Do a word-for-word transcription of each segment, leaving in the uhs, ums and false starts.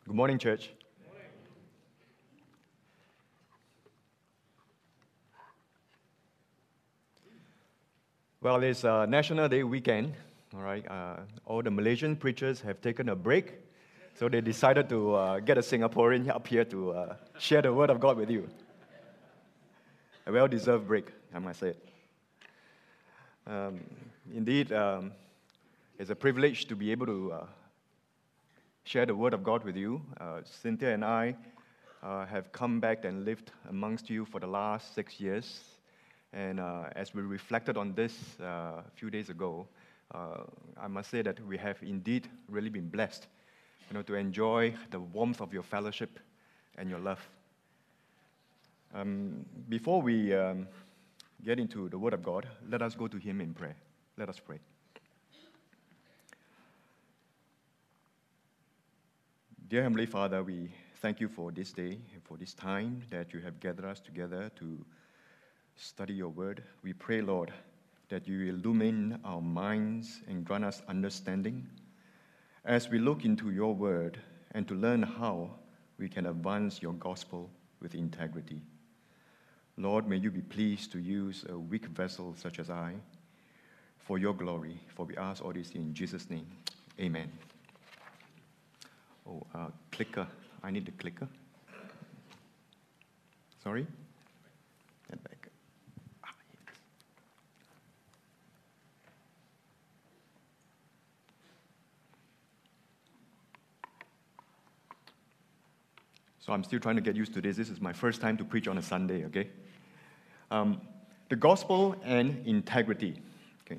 Good morning, church. Well, it's uh, National Day weekend, all right. Uh, all the Malaysian preachers have taken a break, so they decided to uh, get a Singaporean up here to uh, share the word of God with you. A well-deserved break, I must say. Um, indeed, um, it's a privilege to be able to uh, share the word of God with you. Uh, Cynthia and I uh, have come back and lived amongst you for the last six years. And uh, as we reflected on this uh, a few days ago, uh, I must say that we have indeed really been blessed, you know, to enjoy the warmth of your fellowship and your love. Um, before we um, get into the Word of God, let us go to Him in prayer. Let us pray. Dear Heavenly Father, we thank you for this day, for this time that you have gathered us together to study your word. We pray, Lord, that you illumine our minds and grant us understanding as we look into your word and to learn how we can advance your gospel with integrity. Lord, may you be pleased to use a weak vessel such as I for your glory, for we ask all this in Jesus' name. Amen. Oh, uh, clicker. I need the clicker. Sorry? Get back. Ah, yes. So I'm still trying to get used to this. This is my first time to preach on a Sunday, okay? Um, the gospel and integrity. Okay.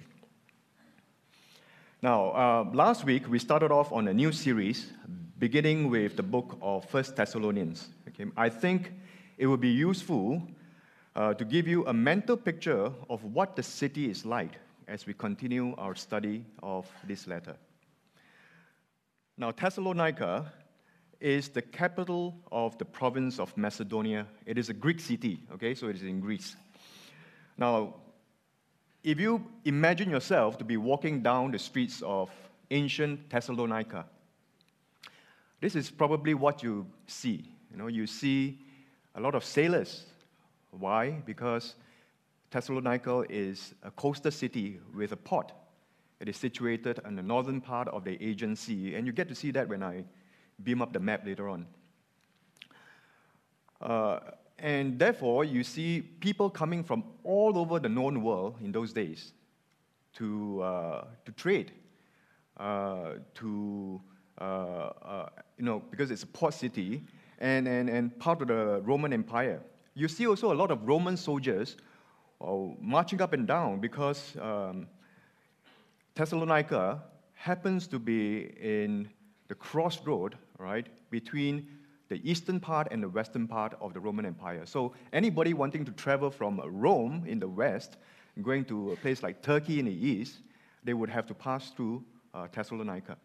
Now, uh, last week we started off on a new series, beginning with the book of First Thessalonians. Okay? I think it would be useful uh, to give you a mental picture of what the city is like as we continue our study of this letter. Now, Thessalonica is the capital of the province of Macedonia. It is a Greek city, okay, so it is in Greece. Now, if you imagine yourself to be walking down the streets of ancient Thessalonica, this is probably what you see. You know, you see a lot of sailors. Why? Because Thessalonica is a coastal city with a port. It is situated on the northern part of the Aegean Sea, and you get to see that when I beam up the map later on. Uh, and therefore, you see people coming from all over the known world in those days to, uh, to trade, uh, to, uh, uh, you know, because it's a port city and, and, and part of the Roman Empire. You see also a lot of Roman soldiers uh, marching up and down because um, Thessalonica happens to be in the crossroad, right, between the eastern part and the western part of the Roman Empire. So anybody wanting to travel from Rome in the west, going to a place like Turkey in the east, they would have to pass through uh, Thessalonica.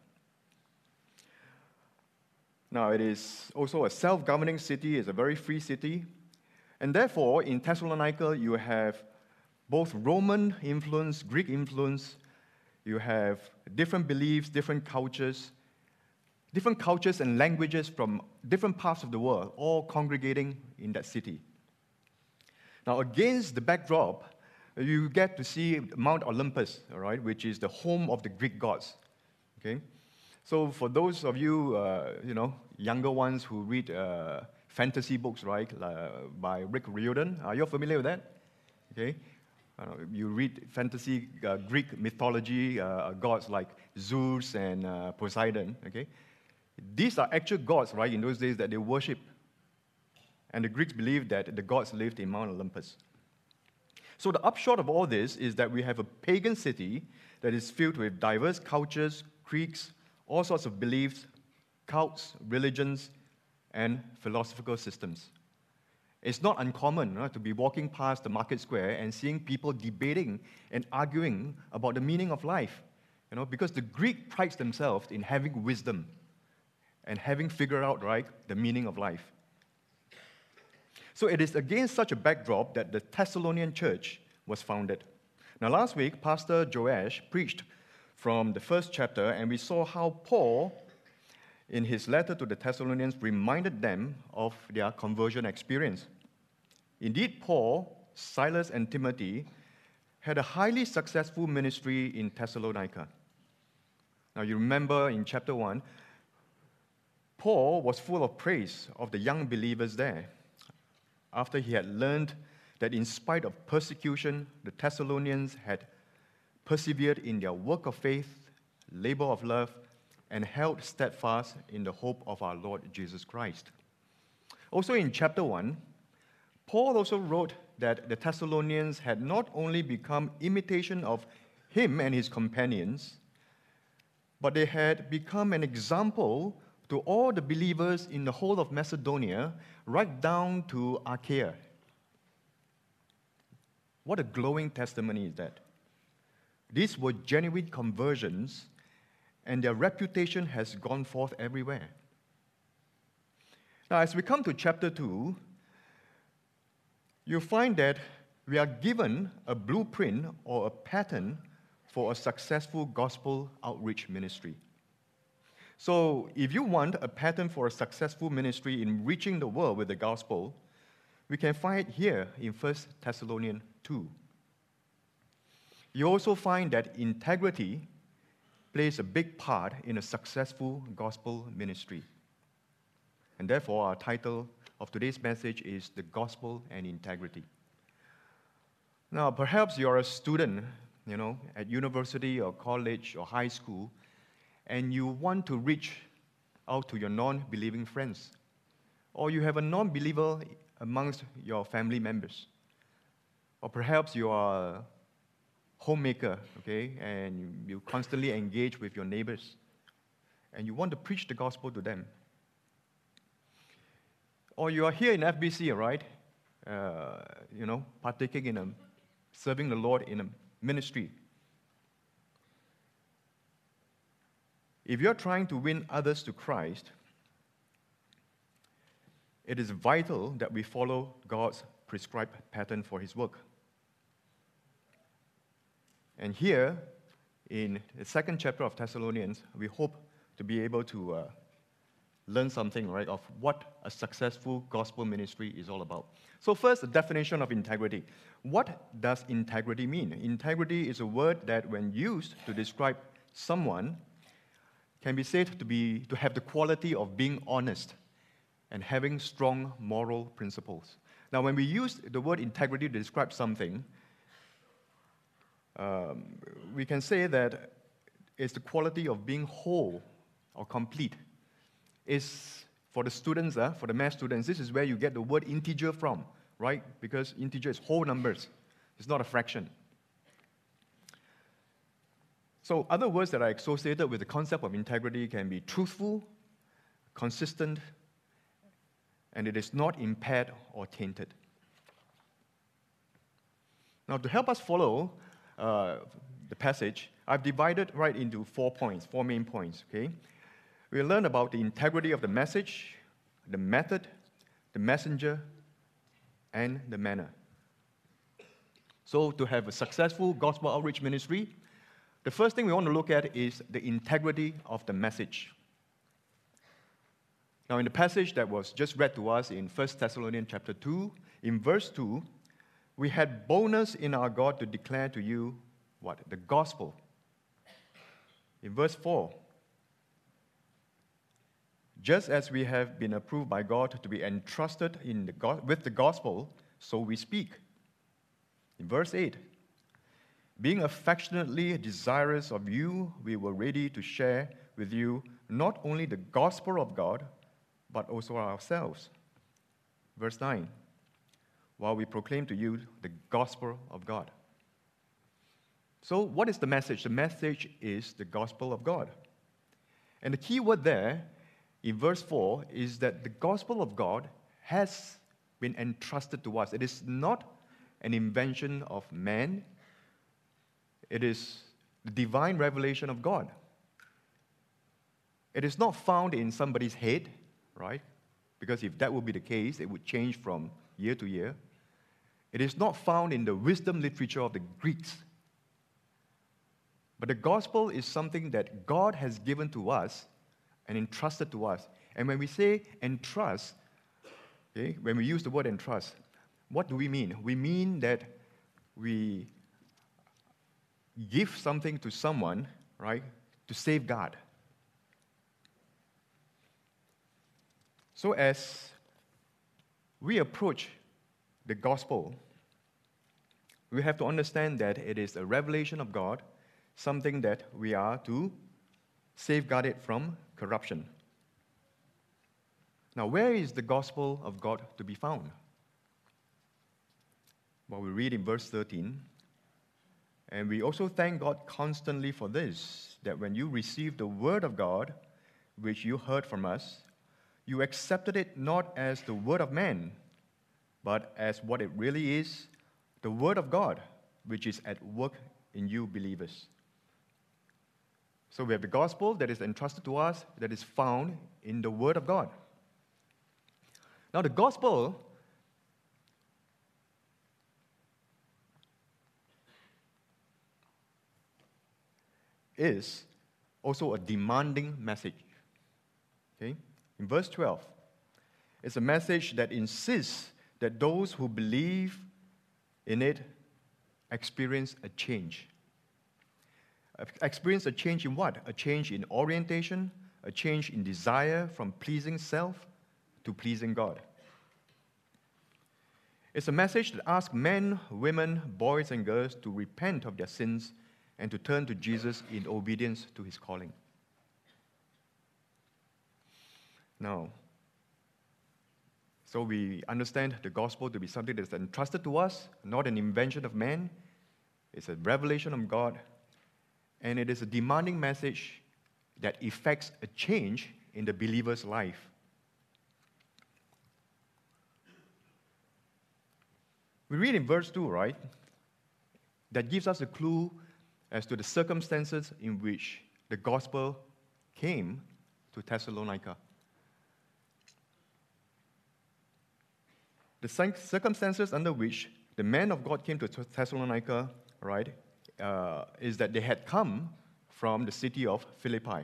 Now, it is also a self-governing city, it's a very free city, and therefore, in Thessalonica, you have both Roman influence, Greek influence, you have different beliefs, different cultures, different cultures and languages from different parts of the world, all congregating in that city. Now, against the backdrop, you get to see Mount Olympus, all right, which is the home of the Greek gods. Okay, so for those of you, uh, you know, younger ones who read uh, fantasy books, right, uh, by Rick Riordan, are you familiar with that? Okay, uh, you read fantasy uh, Greek mythology, uh, gods like Zeus and uh, Poseidon. Okay. These are actual gods, right, in those days that they worship. And the Greeks believed that the gods lived in Mount Olympus. So the upshot of all this is that we have a pagan city that is filled with diverse cultures, creeds, all sorts of beliefs, cults, religions, and philosophical systems. It's not uncommon right, to be walking past the market square and seeing people debating and arguing about the meaning of life, you know, because the Greek prides themselves in having wisdom and having figured out, right, the meaning of life. So it is against such a backdrop that the Thessalonian church was founded. Now, last week, Pastor Joash preached from the first chapter, and we saw how Paul in his letter to the Thessalonians, reminded them of their conversion experience. Indeed, Paul, Silas, and Timothy had a highly successful ministry in Thessalonica. Now, you remember in chapter one, Paul was full of praise of the young believers there after he had learned that in spite of persecution, the Thessalonians had persevered in their work of faith, labor of love, and held steadfast in the hope of our Lord Jesus Christ. Also in chapter one, Paul also wrote that the Thessalonians had not only become imitation of him and his companions, but they had become an example to all the believers in the whole of Macedonia, right down to Achaia. What a glowing testimony is that. These were genuine conversions, and their reputation has gone forth everywhere. Now, as we come to chapter two, you find that we are given a blueprint or a pattern for a successful gospel outreach ministry. So, if you want a pattern for a successful ministry in reaching the world with the gospel, we can find it here in First Thessalonians two. You also find that integrity plays a big part in a successful gospel ministry. And therefore, our title of today's message is The Gospel and Integrity. Now, perhaps you're a student, you know, at university or college or high school, and you want to reach out to your non-believing friends. Or you have a non-believer amongst your family members. Or perhaps you are a homemaker, okay, and you constantly engage with your neighbors, and you want to preach the gospel to them. Or you are here in F B C, right? Uh, you know, partaking in a, serving the Lord in a ministry. If you're trying to win others to Christ, it is vital that we follow God's prescribed pattern for his work. And here, in the second chapter of Thessalonians, we hope to be able to uh, learn something, right, of what a successful gospel ministry is all about. So first, the definition of integrity. What does integrity mean? Integrity is a word that, when used to describe someone, can be said to be to have the quality of being honest and having strong moral principles. Now, when we use the word integrity to describe something, um, we can say that it's the quality of being whole or complete. Is for the students, uh, for the math students, this is where you get the word integer from, right? Because integer is whole numbers. It's not a fraction. So other words that are associated with the concept of integrity can be truthful, consistent, and it is not impaired or tainted. Now, to help us follow uh, the passage, I've divided right into four points, four main points, okay? We'll learn about the integrity of the message, the method, the messenger, and the manner. So, to have a successful gospel outreach ministry, the first thing we want to look at is the integrity of the message. Now, in the passage that was just read to us in First Thessalonians chapter two, in verse two, we had boldness in our God to declare to you what? The gospel. In verse four, just as we have been approved by God to be entrusted in the go- with the gospel, so we speak. In verse eight, being affectionately desirous of you, we were ready to share with you not only the gospel of God, but also ourselves. Verse nine, while we proclaim to you the gospel of God. So what is the message? The message is the gospel of God. And the key word there in verse four is that the gospel of God has been entrusted to us. It is not an invention of man. It is the divine revelation of God. It is not found in somebody's head, right? Because if that would be the case, it would change from year to year. It is not found in the wisdom literature of the Greeks. But the gospel is something that God has given to us and entrusted to us. And when we say entrust, okay, when we use the word entrust, what do we mean? We mean that we give something to someone, right, to safeguard. So as we approach the gospel, we have to understand that it is a revelation of God, something that we are to safeguard it from corruption. Now, where is the gospel of God to be found? Well, we read in verse thirteen, and we also thank God constantly for this, that when you received the word of God, which you heard from us, you accepted it not as the word of man, but as what it really is, the word of God, which is at work in you believers. So we have the gospel that is entrusted to us, that is found in the word of God. Now the gospel is also a demanding message. Okay? In verse twelve, it's a message that insists that those who believe in it experience a change. Experience a change in what? A change in orientation, a change in desire from pleasing self to pleasing God. It's a message that asks men, women, boys, and girls to repent of their sins and to turn to Jesus in obedience to his calling. Now, so we understand the gospel to be something that is entrusted to us, not an invention of man. It's a revelation of God, and it is a demanding message that effects a change in the believer's life. We read in verse two, right? That gives us a clue as to the circumstances in which the gospel came to Thessalonica. The circumstances under which the man of God came to Thessalonica, right, uh, is that they had come from the city of Philippi.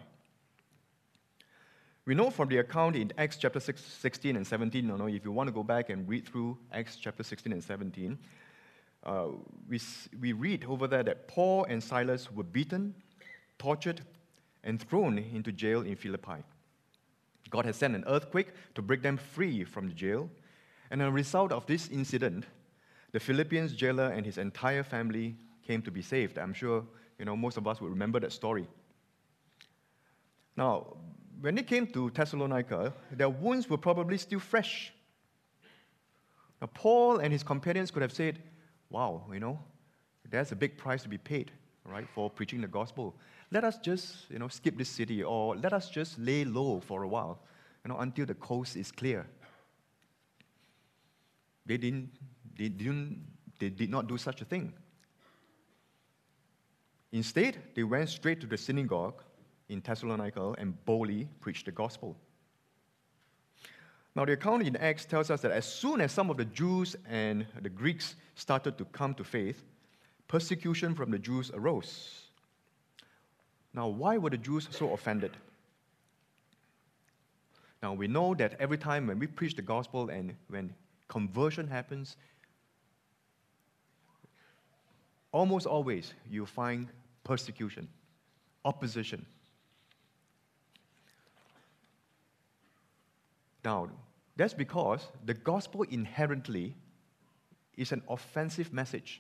We know from the account in Acts chapter sixteen and seventeen, you know, if you want to go back and read through Acts chapter sixteen and seventeen, uh, we, we read over there that Paul and Silas were beaten, tortured, and thrown into jail in Philippi. God has sent an earthquake to break them free from the jail, and as a result of this incident, the Philippians jailer and his entire family came to be saved. I'm sure, you know, most of us will remember that story. Now, when they came to Thessalonica, their wounds were probably still fresh. Now, Paul and his companions could have said, wow, you know, there's a big price to be paid, right, for preaching the gospel. Let us just, you know, skip this city, or let us just lay low for a while, you know, until the coast is clear. They didn't, they didn't, they did not do such a thing. Instead, they went straight to the synagogue in Thessalonica and boldly preached the gospel. Now, the account in Acts tells us that as soon as some of the Jews and the Greeks started to come to faith, persecution from the Jews arose. Now, why were the Jews so offended? Now, we know that every time when we preach the gospel and when conversion happens, almost always you find persecution, opposition. Now, that's because the gospel inherently is an offensive message.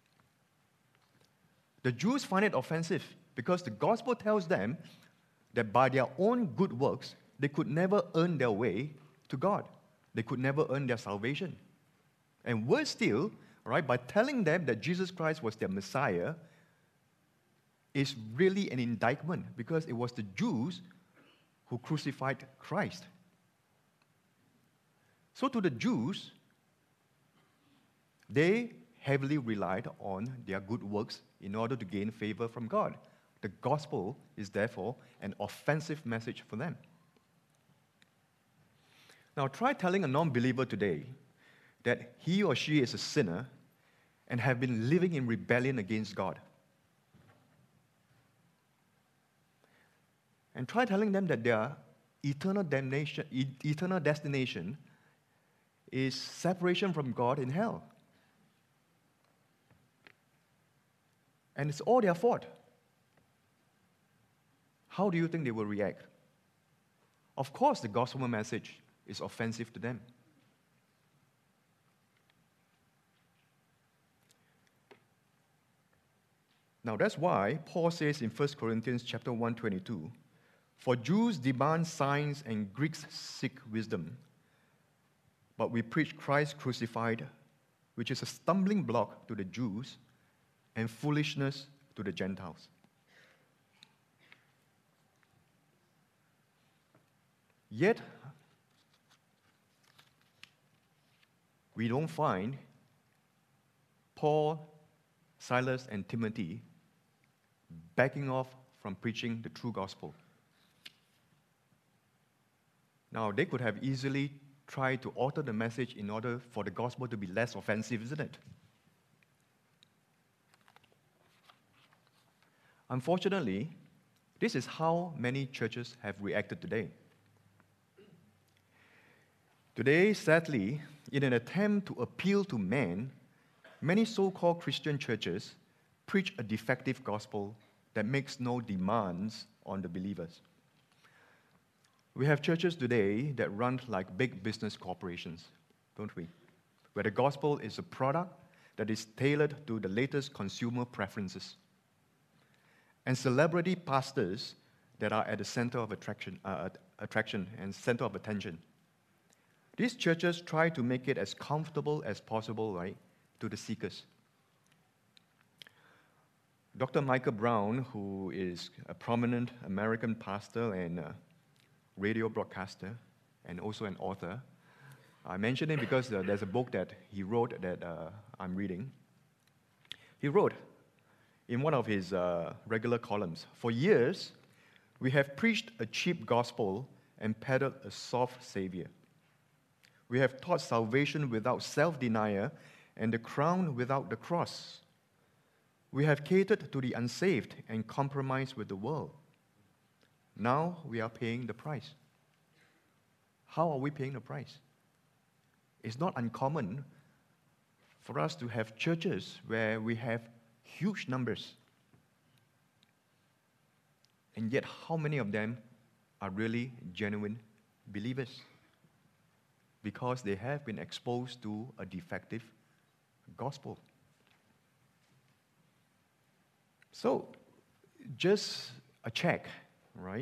The Jews find it offensive because the gospel tells them that by their own good works, they could never earn their way to God. They could never earn their salvation. And worse still, right, by telling them that Jesus Christ was their Messiah, is really an indictment because it was the Jews who crucified Christ. So to the Jews, they heavily relied on their good works in order to gain favor from God. The gospel is therefore an offensive message for them. Now try telling a non-believer today that he or she is a sinner and have been living in rebellion against God. And try telling them that they are eternal damnation, e- eternal destination is separation from God in hell. And it's all their fault. How do you think they will react? Of course, the gospel message is offensive to them. Now that's why Paul says in First Corinthians chapter one twenty-two, for Jews demand signs and Greeks seek wisdom, but we preach Christ crucified, which is a stumbling block to the Jews and foolishness to the Gentiles. Yet, we don't find Paul, Silas, and Timothy backing off from preaching the true gospel. Now, they could have easily tried to alter the message in order for the gospel to be less offensive, isn't it? Unfortunately, this is how many churches have reacted today. Today, sadly, in an attempt to appeal to men, many so-called Christian churches preach a defective gospel that makes no demands on the believers. We have churches today that run like big business corporations, don't we? Where the gospel is a product that is tailored to the latest consumer preferences. And celebrity pastors that are at the center of attraction, uh, attraction and center of attention. These churches try to make it as comfortable as possible, right, to the seekers. Doctor Michael Brown, who is a prominent American pastor and uh, radio broadcaster, and also an author, I mention him because uh, there's a book that he wrote that uh, I'm reading. He wrote in one of his uh, regular columns, for years, we have preached a cheap gospel and peddled a soft savior. We have taught salvation without self-denial and the crown without the cross. We have catered to the unsaved and compromised with the world. Now we are paying the price. How are we paying the price? It's not uncommon for us to have churches where we have huge numbers. And yet, how many of them are really genuine believers? Because they have been exposed to a defective gospel. So, just a check, right?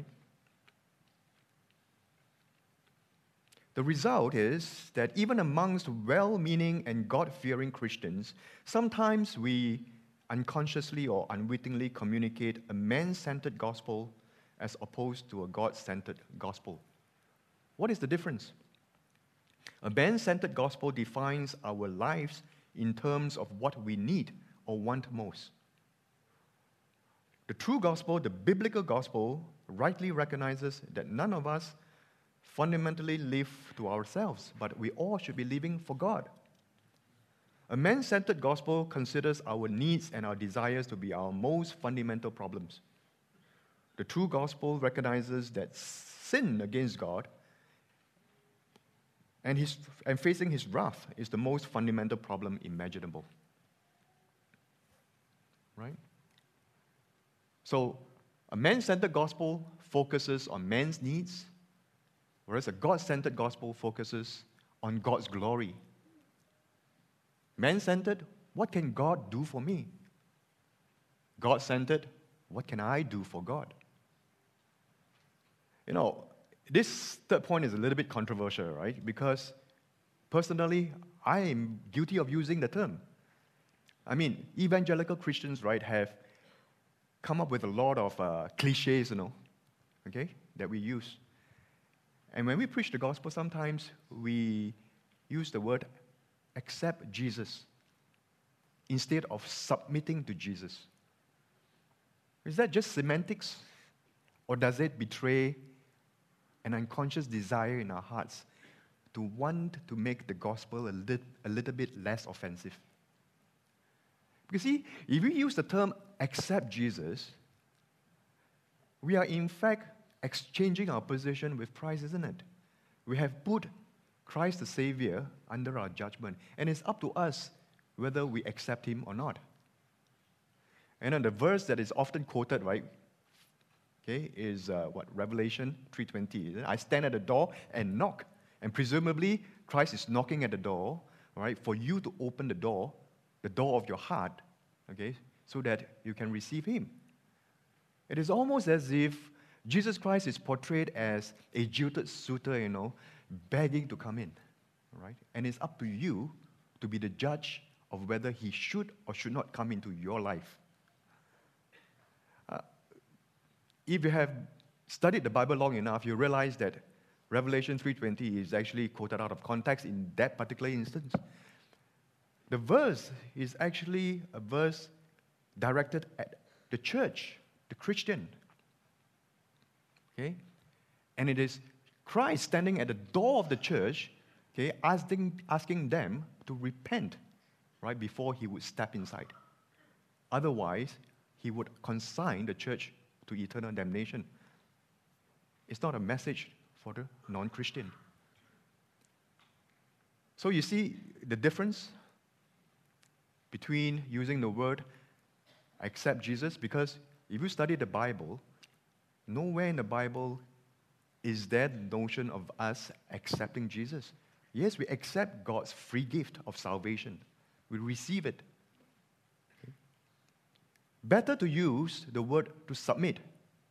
The result is that even amongst well-meaning and God-fearing Christians, sometimes we unconsciously or unwittingly communicate a man-centered gospel as opposed to a God-centered gospel. What is the difference? A man-centered gospel defines our lives in terms of what we need or want most. The true gospel, the biblical gospel, rightly recognizes that none of us fundamentally live to ourselves, but we all should be living for God. A man-centered gospel considers our needs and our desires to be our most fundamental problems. The true gospel recognizes that sin against God and, his, and facing his wrath is the most fundamental problem imaginable. Right? So, a man-centered gospel focuses on man's needs, whereas a God-centered gospel focuses on God's glory. Man-centered, what can God do for me? God-centered, what can I do for God? You know, this third point is a little bit controversial, right? Because personally, I am guilty of using the term. I mean, evangelical Christians, right, have come up with a lot of uh, cliches, you know, okay, that we use. And when we preach the gospel, sometimes we use the word accept Jesus instead of submitting to Jesus. Is that just semantics? Or does it betray an unconscious desire in our hearts to want to make the gospel a, lit, a little bit less offensive? Because see, if we use the term accept Jesus, we are in fact exchanging our position with Christ, isn't it? We have put Christ the Savior under our judgment, and it's up to us whether we accept him or not. And then the verse that is often quoted, right, okay, is uh, what? Revelation three twenty. I stand at the door and knock. And presumably, Christ is knocking at the door, right, for you to open the door, the door of your heart, okay, so that you can receive him. It is almost as if Jesus Christ is portrayed as a jilted suitor, you know, begging to come in, right? And it's up to you to be the judge of whether he should or should not come into your life. Uh, if you have studied the Bible long enough, you realize that Revelation three twenty is actually quoted out of context in that particular instance. The verse is actually a verse directed at the church, the Christian. Okay? And it is Christ standing at the door of the church, okay, asking, asking them to repent, right, before he would step inside. Otherwise, he would consign the church to eternal damnation. It's not a message for the non-Christian. So you see the difference between using the word accept Jesus, because if you study the Bible, nowhere in the Bible is there the notion of us accepting Jesus. Yes, we accept God's free gift of salvation. We receive it. Okay? Better to use the word to submit,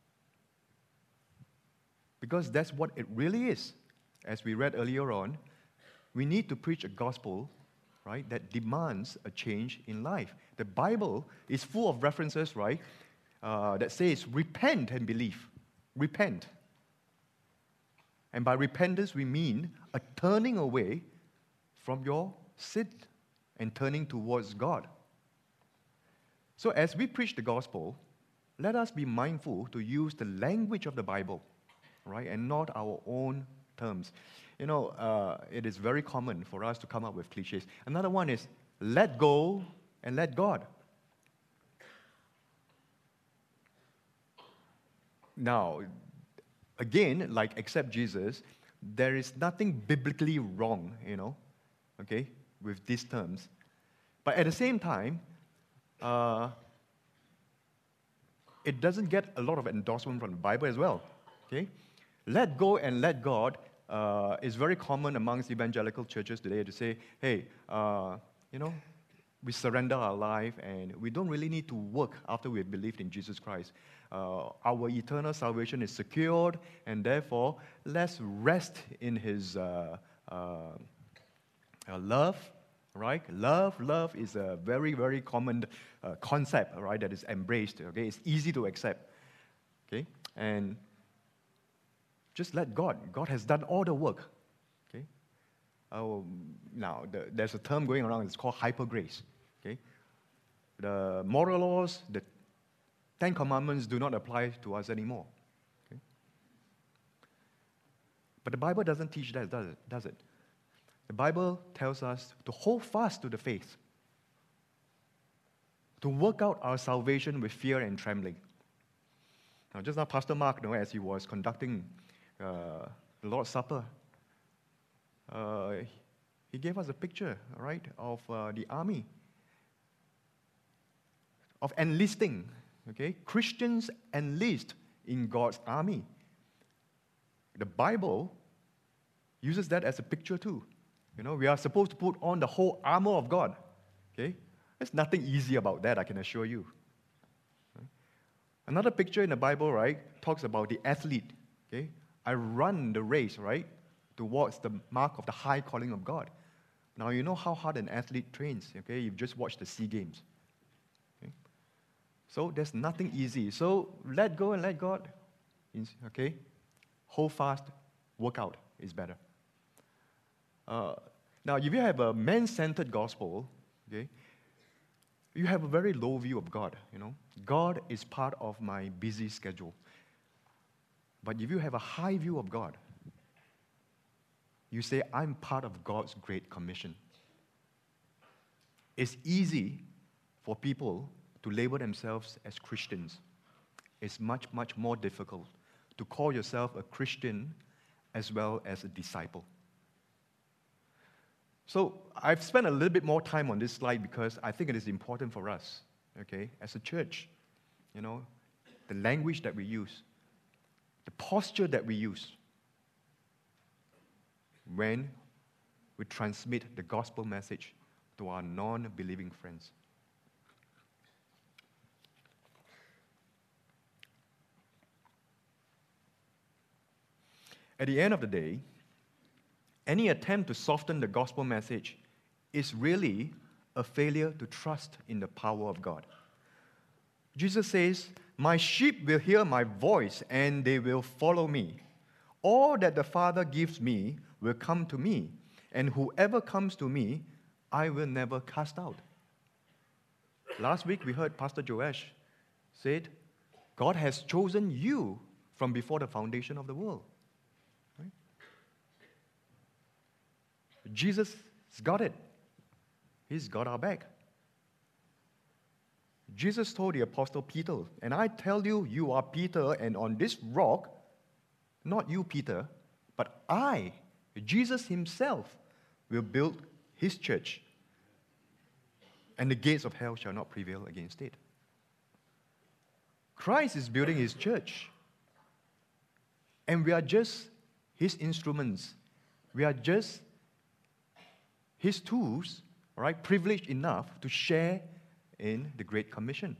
because that's what it really is. As we read earlier on, we need to preach a gospel, right, that demands a change in life. The Bible is full of references, right, uh, that says repent and believe. Repent. And by repentance, we mean a turning away from your sin and turning towards God. So as we preach the gospel, let us be mindful to use the language of the Bible, right, and not our own terms. You know, uh, it is very common for us to come up with cliches. Another one is let go and let God. Now, again, like accept Jesus, there is nothing biblically wrong, you know, okay, with these terms. But at the same time, uh, it doesn't get a lot of endorsement from the Bible as well, okay? Let go and let God uh, is very common amongst evangelical churches today to say, hey, uh, you know, we surrender our life and we don't really need to work after we've believed in Jesus Christ. Uh, our eternal salvation is secured, and therefore, let's rest in his uh, uh, uh, love, right? Love, love is a very, very common uh, concept, right, that is embraced, okay? It's easy to accept, okay? And just let God. God has done all the work, okay? Oh, now, the, there's a term going around, it's called hyper grace, okay? The moral laws, the Ten Commandments do not apply to us anymore, okay? But the Bible doesn't teach that, does it? Does it? The Bible tells us to hold fast to the faith, to work out our salvation with fear and trembling. Now, just now, Pastor Mark, you know, as he was conducting uh, the Lord's Supper, uh, he gave us a picture, right, of uh, the army, of enlisting, okay? Christians enlist in God's army. The Bible uses that as a picture too. You know, we are supposed to put on the whole armor of God, okay? There's nothing easy about that, I can assure you. Another picture in the Bible, right, talks about the athlete, okay? I run the race, right, towards the mark of the high calling of God. Now, you know how hard an athlete trains, okay? You've just watched the SEA Games. Okay? So there's nothing easy. So let go and let God, okay? Hold fast, work out is better. Uh, now, if you have a man-centered gospel, okay, you have a very low view of God, you know. God is part of my busy schedule. But if you have a high view of God, you say, I'm part of God's great commission. It's easy for people to label themselves as Christians. It's much, much more difficult to call yourself a Christian as well as a disciple. So I've spent a little bit more time on this slide because I think it is important for us, okay, as a church, you know, the language that we use, the posture that we use when we transmit the gospel message to our non-believing friends. At the end of the day, any attempt to soften the gospel message is really a failure to trust in the power of God. Jesus says, "My sheep will hear my voice and they will follow me. All that the Father gives me will come to me, and whoever comes to me, I will never cast out." Last week we heard Pastor Joash said, God has chosen you from before the foundation of the world. Right? Jesus has got it. He's got our back. Jesus told the apostle Peter, "And I tell you, you are Peter, and on this rock, not you, Peter, but I, Jesus himself, will build his church, and the gates of hell shall not prevail against it." Christ is building his church, and we are just his instruments. We are just his tools, all right, privileged enough to share in the Great Commission.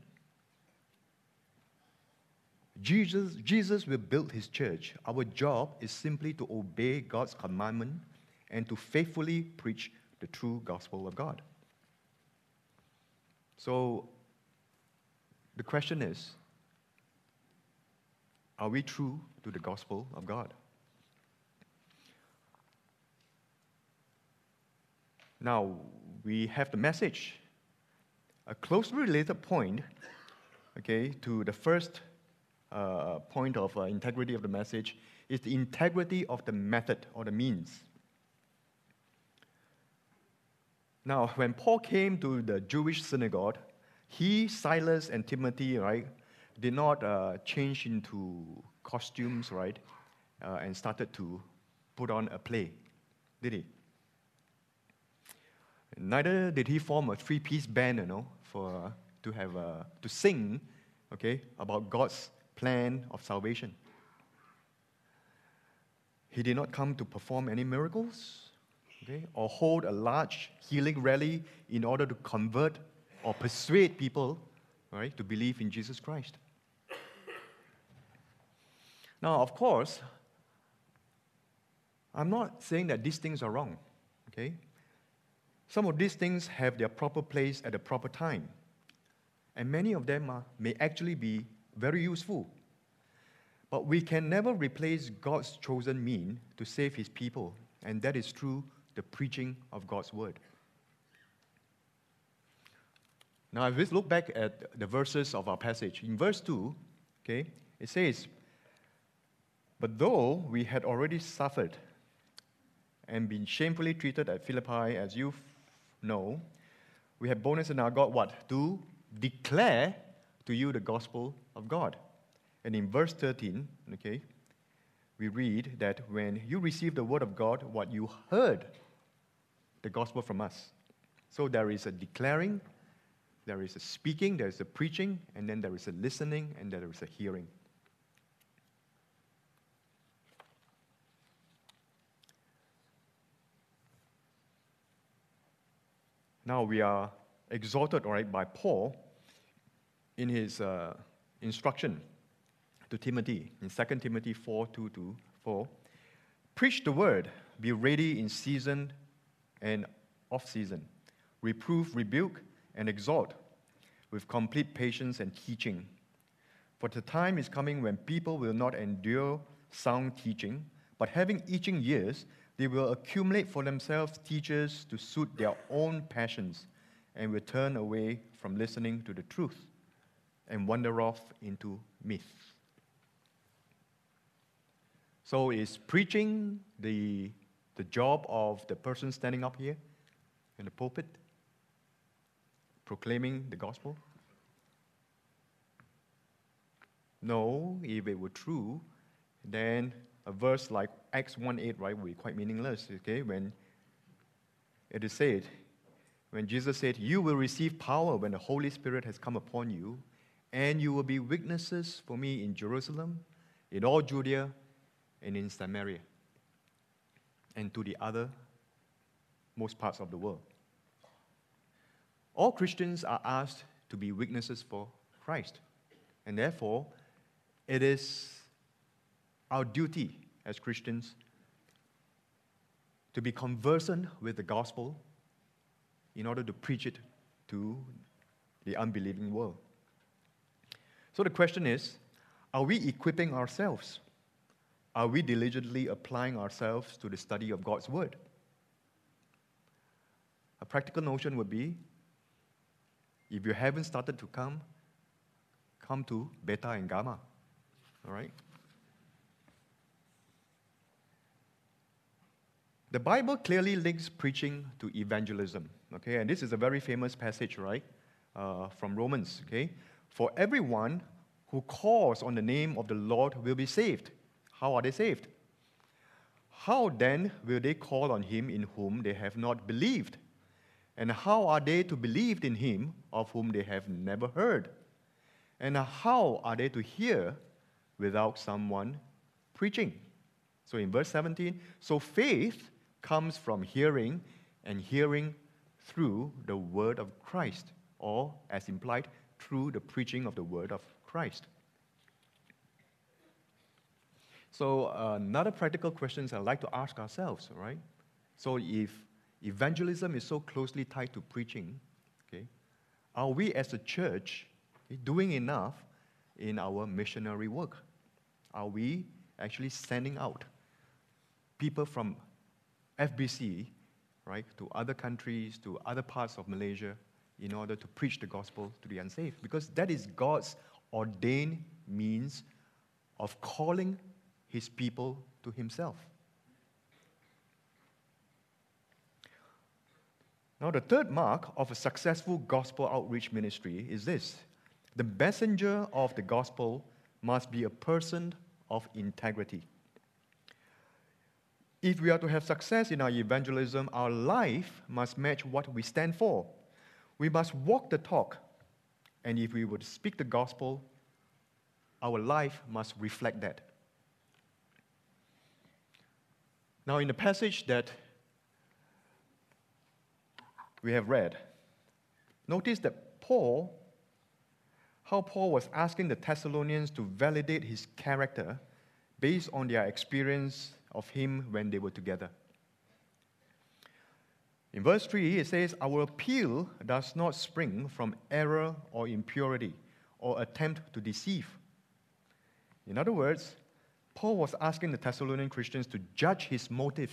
Jesus, Jesus will build his church. Our job is simply to obey God's commandment and to faithfully preach the true gospel of God. So, the question is, are we true to the gospel of God? Now, we have the message. A closely related point, okay, to the first uh, point of uh, integrity of the message is the integrity of the method or the means. Now, when Paul came to the Jewish synagogue, he, Silas, and Timothy, right, did not uh, change into costumes, right, uh, and started to put on a play, did he? Neither did he form a three-piece band, you know, for uh, to have uh, to sing, okay, about God's plan of salvation. He did not come to perform any miracles, okay, or hold a large healing rally in order to convert or persuade people, right, to believe in Jesus Christ. Now, of course, I'm not saying that these things are wrong, okay? Some of these things have their proper place at the proper time, and many of them are, may actually be very useful. But we can never replace God's chosen mean to save his people, and that is through the preaching of God's word. Now, if we look back at the verses of our passage, in verse two, okay, it says, "But though we had already suffered and been shamefully treated at Philippi, as you know, we have boldness in our God," what? To declare to you the gospel of God. And in verse thirteen, okay, we read that when you received the word of God, what you heard, the gospel from us. So there is a declaring, there is a speaking, there is a preaching, and then there is a listening, and there is a hearing. Now we are exhorted, all right, by Paul in his uh, instruction to Timothy in Second Timothy four, two to four. "Preach the word, be ready in season and off season. Reprove, rebuke, and exhort with complete patience and teaching. For the time is coming when people will not endure sound teaching, but having itching ears, they will accumulate for themselves teachers to suit their own passions, and will turn away from listening to the truth and wander off into myths." So is preaching the, the job of the person standing up here in the pulpit, proclaiming the gospel? No, if it were true, then a verse like Acts one eight, right, will be quite meaningless, okay, when it is said, when Jesus said, you will receive power when the Holy Spirit has come upon you, and you will be witnesses for me in Jerusalem, in all Judea, and in Samaria, and to the other most parts of the world. All Christians are asked to be witnesses for Christ, and therefore, it is our duty as Christians to be conversant with the gospel in order to preach it to the unbelieving world. So the question is, are we equipping ourselves? Are we diligently applying ourselves to the study of God's Word? A practical notion would be, if you haven't started to come, come to Beta and Gamma, all right? The Bible clearly links preaching to evangelism, okay? And this is a very famous passage, right, uh, from Romans, okay? For everyone who calls on the name of the Lord will be saved. How are they saved? How then will they call on him in whom they have not believed? And how are they to believe in him of whom they have never heard? And how are they to hear without someone preaching? So in verse seventeen, so faith comes from hearing, and hearing through the word of Christ, or as implied, through the preaching of the word of Christ. So uh, another practical question I'd like to ask ourselves, right? So if evangelism is so closely tied to preaching, okay, are we as a church okay, doing enough in our missionary work? Are we actually sending out people from F B C, right, to other countries, to other parts of Malaysia, in order to preach the gospel to the unsaved? Because that is God's ordained means of calling his people to himself. Now, the third mark of a successful gospel outreach ministry is this: the messenger of the gospel must be a person of integrity. If we are to have success in our evangelism, our life must match what we stand for. We must walk the talk. And if we would speak the gospel, our life must reflect that. Now, in the passage that we have read, notice that Paul, how Paul was asking the Thessalonians to validate his character based on their experience of him when they were together. In verse three, it says, our appeal does not spring from error or impurity or attempt to deceive. In other words, Paul was asking the Thessalonian Christians to judge his motives.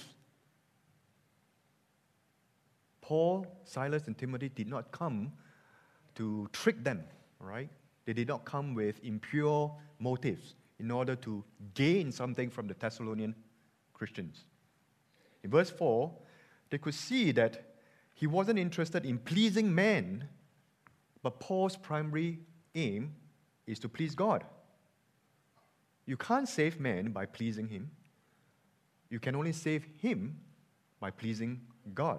Paul, Silas, and Timothy did not come to trick them, right? They did not come with impure motives in order to gain something from the Thessalonian Christians. In verse four, they could see that he wasn't interested in pleasing men, but Paul's primary aim is to please God. You can't save man by pleasing him. You can only save him by pleasing God.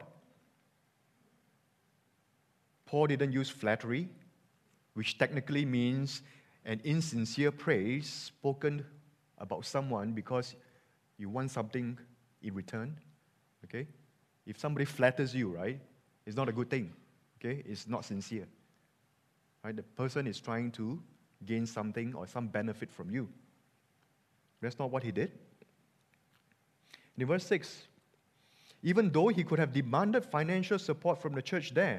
Paul didn't use flattery, which technically means an insincere praise spoken about someone because you want something in return, okay? If somebody flatters you, right, it's not a good thing, okay? It's not sincere, right? The person is trying to gain something or some benefit from you. That's not what he did. In verse six, even though he could have demanded financial support from the church there,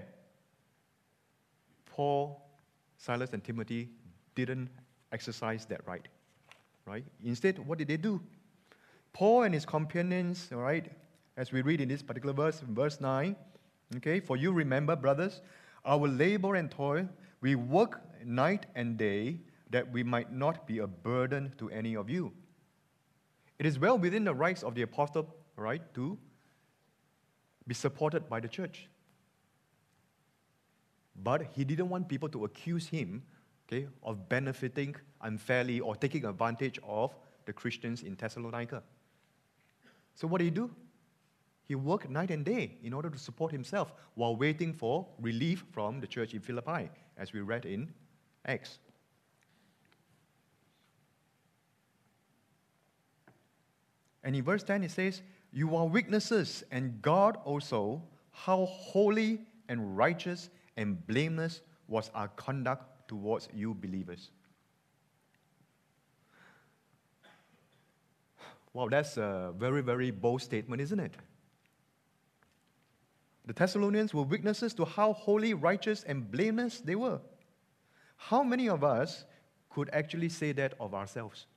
Paul, Silas, and Timothy didn't exercise that right, right? Instead, what did they do? Paul and his companions, all right, as we read in this particular verse, in verse nine, okay, for you remember, brothers, our labor and toil, we work night and day that we might not be a burden to any of you. It is well within the rights of the apostle, right, to be supported by the church. But he didn't want people to accuse him, okay, of benefiting unfairly or taking advantage of the Christians in Thessalonica. So what did he do? He worked night and day in order to support himself while waiting for relief from the church in Philippi, as we read in Acts. And in verse ten it says, "You are witnesses, and God also, how holy and righteous and blameless was our conduct towards you believers." Wow, that's a very, very bold statement, isn't it? The Thessalonians were witnesses to how holy, righteous, and blameless they were. How many of us could actually say that of ourselves?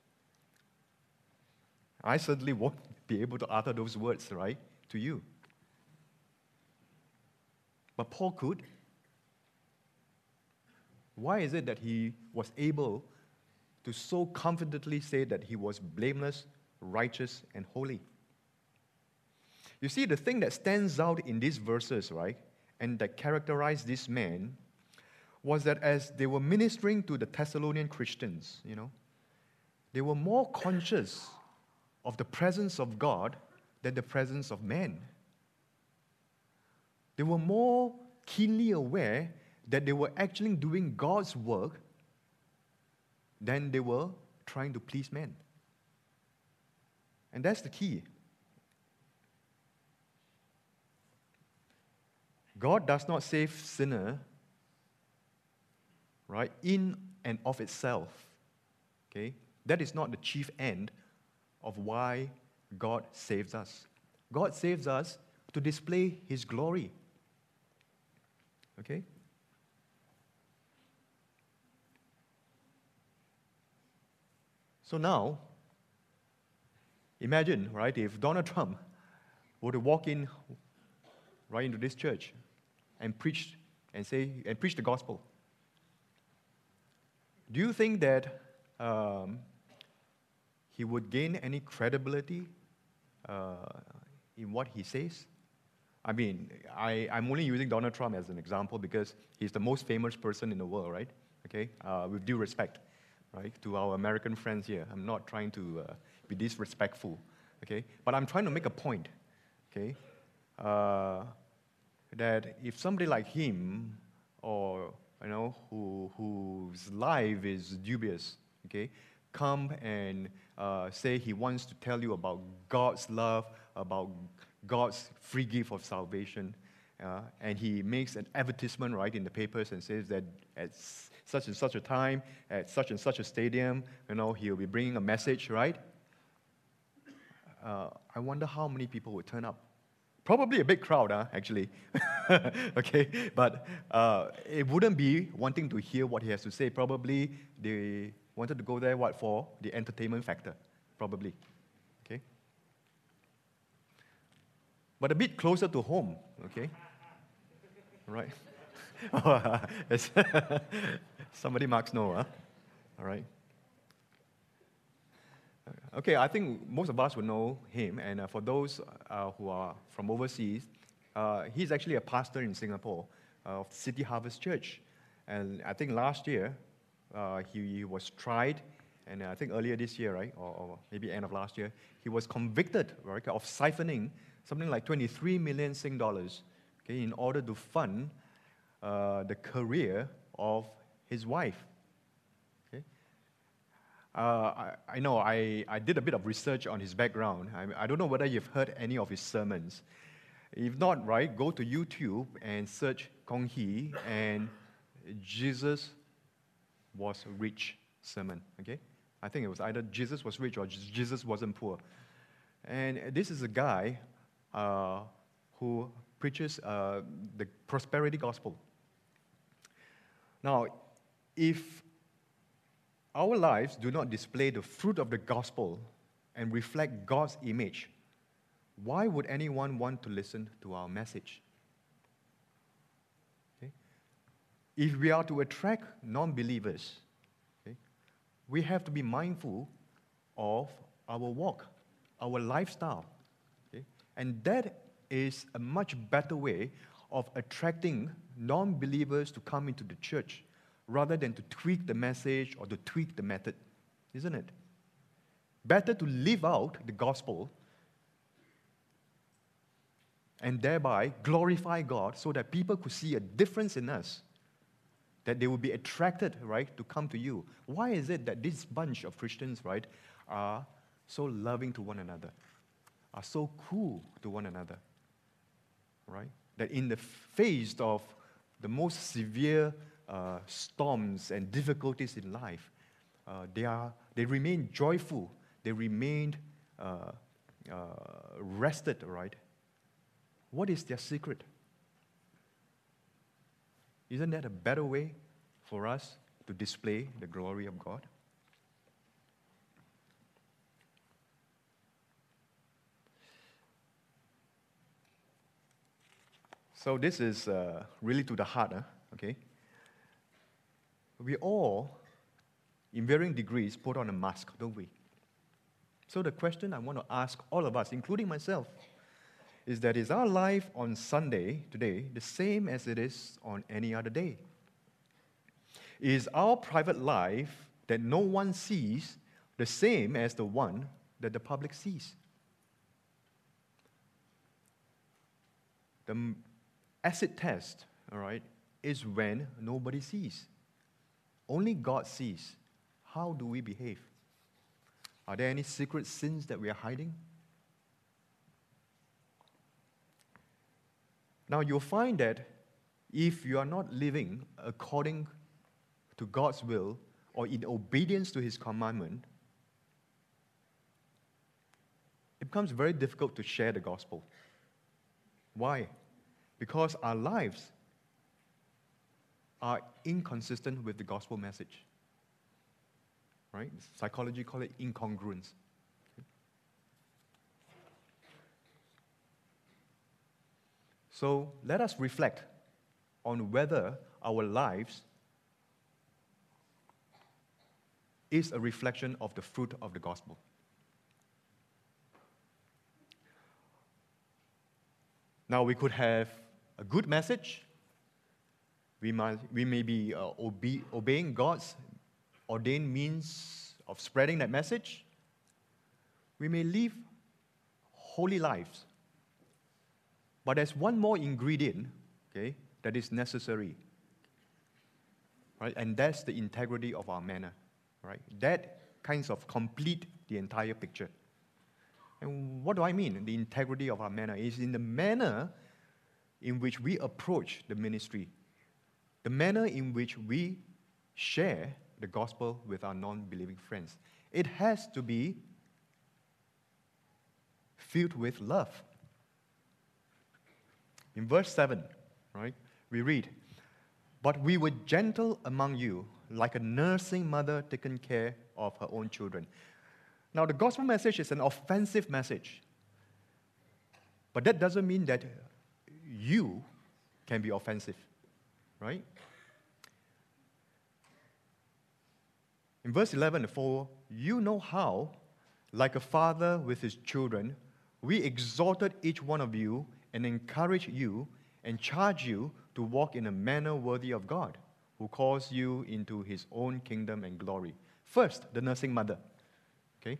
I certainly won't be able to utter those words, right, to you. But Paul could. Why is it that he was able to so confidently say that he was blameless, righteous, and holy? You see, the thing that stands out in these verses, right, and that characterized this man was that as they were ministering to the Thessalonian Christians, you know, they were more conscious of the presence of God than the presence of man. They were more keenly aware that they were actually doing God's work than they were trying to please men. And that's the key. God does not save sinner, right, in and of itself. Okay? That is not the chief end of why God saves us. God saves us to display His glory. Okay? So now, imagine, right, if Donald Trump were to walk in right into this church and preach and say and preach the gospel. Do you think that um, he would gain any credibility uh, in what he says? I mean, I, I'm only using Donald Trump as an example because he's the most famous person in the world, right? Okay, uh, with due respect, right, to our American friends here. I'm not trying to uh, be disrespectful, okay? But I'm trying to make a point, okay? Uh, that if somebody like him, or you know, who whose life is dubious, okay, come and uh, say he wants to tell you about God's love, about God's free gift of salvation, uh, and he makes an advertisement, right, in the papers and says that at such and such a time, at such and such a stadium, you know, he'll be bringing a message, right? Uh, I wonder how many people would turn up. Probably a big crowd, huh, actually. Okay, but uh, it wouldn't be wanting to hear what he has to say. Probably they wanted to go there, what, for the entertainment factor, probably. Okay? But a bit closer to home, okay? Right? Somebody marks no, huh? All right. Okay, I think most of us would know him, and uh, for those uh, who are from overseas, uh, he's actually a pastor in Singapore uh, of City Harvest Church. And I think last year, uh, he, he was tried, and I think earlier this year, right, or, or maybe end of last year, he was convicted, right, of siphoning something like twenty-three million Sing dollars, okay, in order to fund uh, the career of his wife. Uh, I, I know, I, I did a bit of research on his background. I, I don't know whether you've heard any of his sermons. If not, right, go to YouTube and search Kong Hee and Jesus was rich sermon, okay? I think it was either Jesus was rich or Jesus wasn't poor. And this is a guy uh, who preaches uh, the prosperity gospel. Now, if our lives do not display the fruit of the gospel and reflect God's image, why would anyone want to listen to our message? Okay? If we are to attract non-believers, okay, we have to be mindful of our walk, our lifestyle. Okay? And that is a much better way of attracting non-believers to come into the church, rather than to tweak the message or to tweak the method, isn't it? Better to live out the gospel and thereby glorify God so that people could see a difference in us, that they will be attracted, right, to come to you. Why is it that this bunch of Christians, right, are so loving to one another, are so cool to one another, right? That in the face of the most severe uh, storms and difficulties in life, uh, they are they remain joyful, they remain uh, uh, rested, right? What is their secret? Isn't that a better way for us to display the glory of God? So this is uh, really to the heart, huh? Okay? We all, in varying degrees, put on a mask, don't we? So the question I want to ask all of us, including myself, is that is our life on Sunday, today, the same as it is on any other day? Is our private life that no one sees the same as the one that the public sees? The acid test, all right, is when nobody sees. Only God sees. How do we behave? Are there any secret sins that we are hiding? Now, you'll find that if you are not living according to God's will or in obedience to His commandment, it becomes very difficult to share the gospel. Why? Because our lives are inconsistent with the gospel message. Right? Psychology call it incongruence. So let us reflect on whether our lives is a reflection of the fruit of the gospel. Now, we could have a good message. We, might, we may be uh, obe- obeying God's ordained means of spreading that message. We may live holy lives. But there's one more ingredient, okay, that is necessary, right? And that's the integrity of our manner, right? That kinds of complete the entire picture. And what do I mean? The integrity of our manner is in the manner in which we approach the ministry, the manner in which we share the gospel with our non-believing friends. It has to be filled with love. In verse seven, right, we read, "But we were gentle among you, like a nursing mother taking care of her own children." Now, the gospel message is an offensive message. But that doesn't mean that you can be offensive, right? In verse eleven, "For you know how, like a father with his children, we exhorted each one of you and encourage you and charge you to walk in a manner worthy of God, who calls you into His own kingdom and glory." First, the nursing mother. Okay?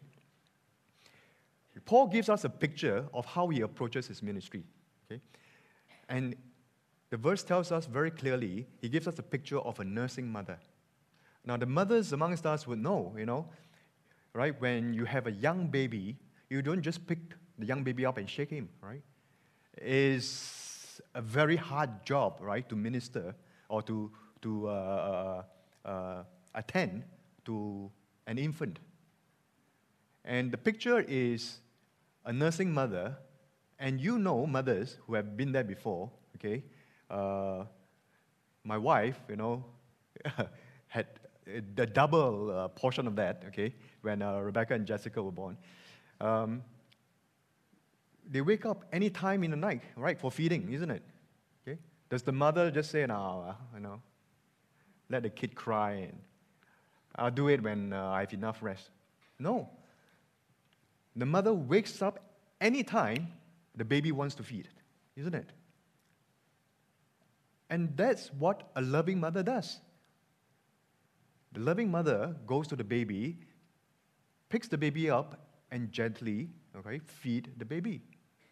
Paul gives us a picture of how he approaches his ministry. Okay? And the verse tells us very clearly, he gives us a picture of a nursing mother. Now, the mothers amongst us would know, you know, right? When you have a young baby, you don't just pick the young baby up and shake him, right? It's a very hard job, right, to minister or to, to uh, uh, uh, attend to an infant. And the picture is a nursing mother, and you know mothers who have been there before, okay? Uh, my wife, you know, had the double uh, portion of that, okay, when uh, Rebecca and Jessica were born. Um, they wake up any time in the night, right, for feeding, isn't it? Okay? Does the mother just say, no, you know, let the kid cry, and I'll do it when uh, I have enough rest? No. The mother wakes up any time the baby wants to feed, isn't it? And that's what a loving mother does. The loving mother goes to the baby picks the baby up and gently, okay, feed the baby.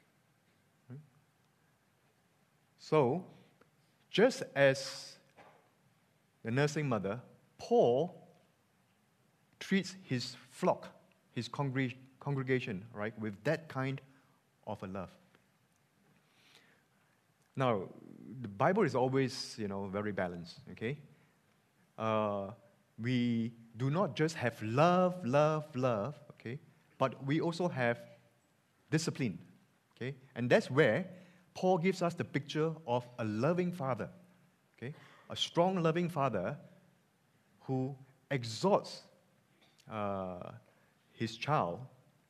So, just as the nursing mother, Paul treats his flock, his congreg- congregation, right, with that kind of a love. Now, the Bible is always, you know, very balanced, okay? Uh, we do not just have love, love, love, okay? But we also have discipline, okay? And that's where Paul gives us the picture of a loving father, okay? A strong, loving father who exhorts uh, his child,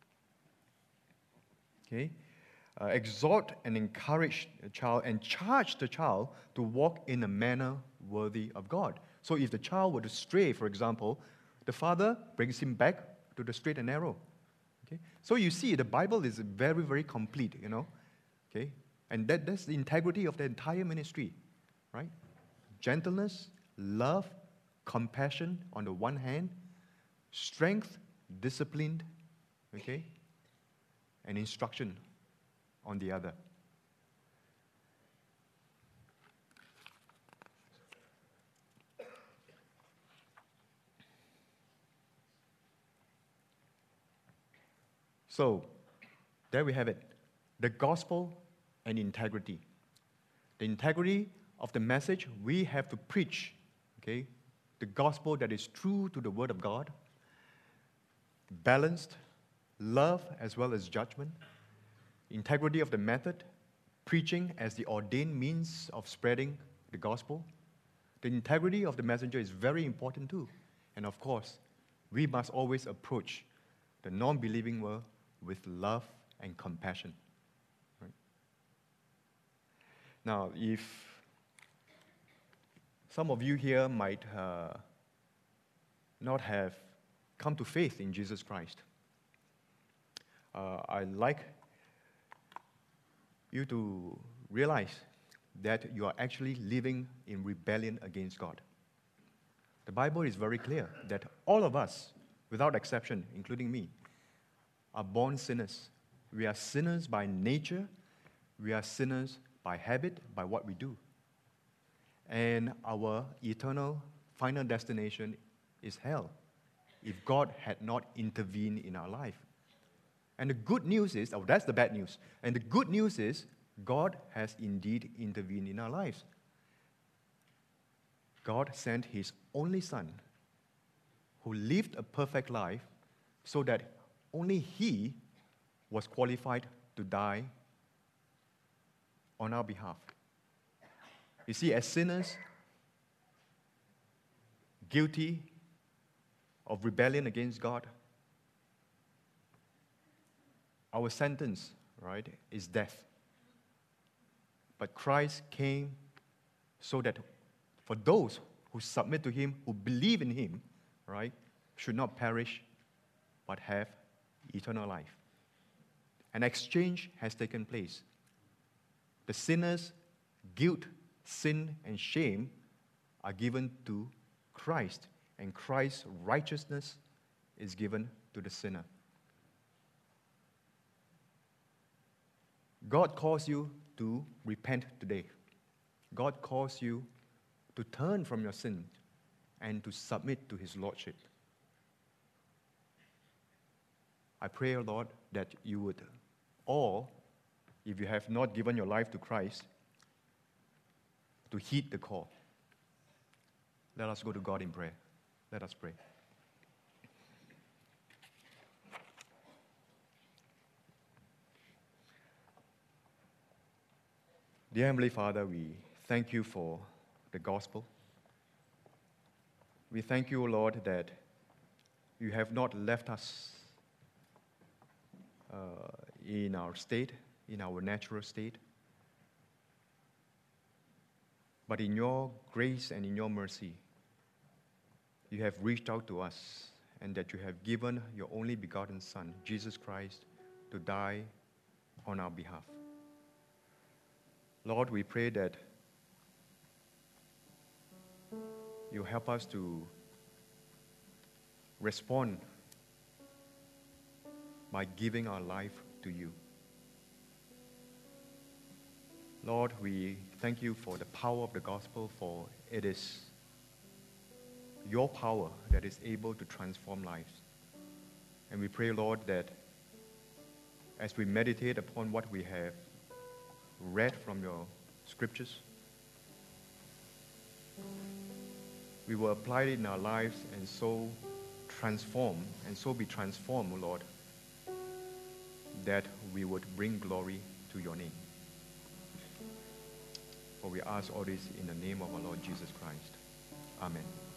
okay? Uh, exhort and encourage the child and charge the child to walk in a manner worthy of God. So if the child were to stray, for example, the father brings him back to the straight and narrow. Okay? So you see, the Bible is very, very complete, you know. Okay? And that, that's the integrity of the entire ministry, right? Gentleness, love, compassion on the one hand, strength, discipline, okay, and instruction on the other. So, there we have it. The gospel and integrity. The integrity of the message we have to preach, okay? The gospel that is true to the Word of God, balanced, love as well as judgment, integrity of the method, preaching as the ordained means of spreading the gospel. The integrity of the messenger is very important too. And of course, we must always approach the non-believing world with love and compassion. Right? Now, if some of you here might uh, not have come to faith in Jesus Christ, uh, I'd like you to realize that you are actually living in rebellion against God. The Bible is very clear that all of us, without exception, including me, are born sinners. We are sinners by nature. We are sinners by habit, by what we do. And our eternal final destination is hell if God had not intervened in our life. And the good news is, oh, that's the bad news. And the good news is, God has indeed intervened in our lives. God sent His only Son, who lived a perfect life, so that only He was qualified to die on our behalf. You see, as sinners, guilty of rebellion against God, our sentence, right, is death. But Christ came so that for those who submit to Him, who believe in Him, right, should not perish, but have eternal life. An exchange has taken place. The sinner's guilt, sin, and shame are given to Christ, and Christ's righteousness is given to the sinner. God calls you to repent today. God calls you to turn from your sin and to submit to His Lordship. I pray, Lord, that you would all, if you have not given your life to Christ, to heed the call. Let us go to God in prayer. Let us pray. Dear Heavenly Father, we thank you for the gospel. We thank you, Lord, that you have not left us uh, in our state, in our natural state, but in your grace and in your mercy, you have reached out to us, and that you have given your only begotten Son, Jesus Christ, to die on our behalf. Lord, we pray that you help us to respond by giving our life to you. Lord, we thank you for the power of the gospel, for it is your power that is able to transform lives. And we pray, Lord, that as we meditate upon what we have read from your scriptures, we will apply it in our lives and so transform, and so be transformed, O Lord, that we would bring glory to your name. For we ask all this in the name of our Lord Jesus Christ. Amen.